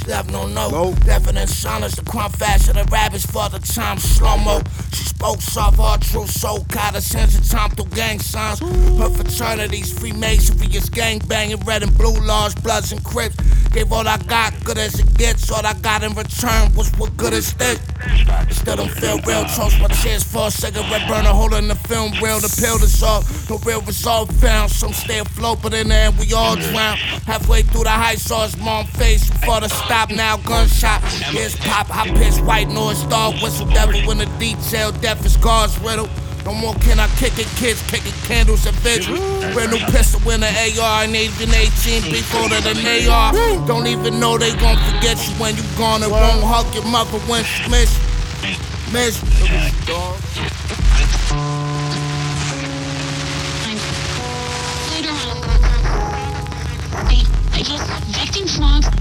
Death no. Definite silence, the crime faster than rabbits for the time slow-mo. She spoke soft, hard truth, so caught a sense of time through gang signs. Her fraternities, Freemasonry is gang banging, red and blue laws, Bloods and Crips. Gave all I got, good as it gets. All I got in return was what good as this. Still don't feel real, toast my chest for a cigarette burner, holding the film reel. The pill is off, no real result found. Some stay afloat, but in the end we all drown. Halfway through the height, saw his mom face before the stop. Now gunshot, here's pop, high pitch, white noise, dog whistle, devil in the detail. Death is God's riddle. No more can I kick it, kids kicking candles at vigil. Brand new pistol in the AR, ain't even 18, beef older than they are. Don't even know they gon' forget you when you gone. It won't hug your mother when she miss you. Miss you. I just victim flogged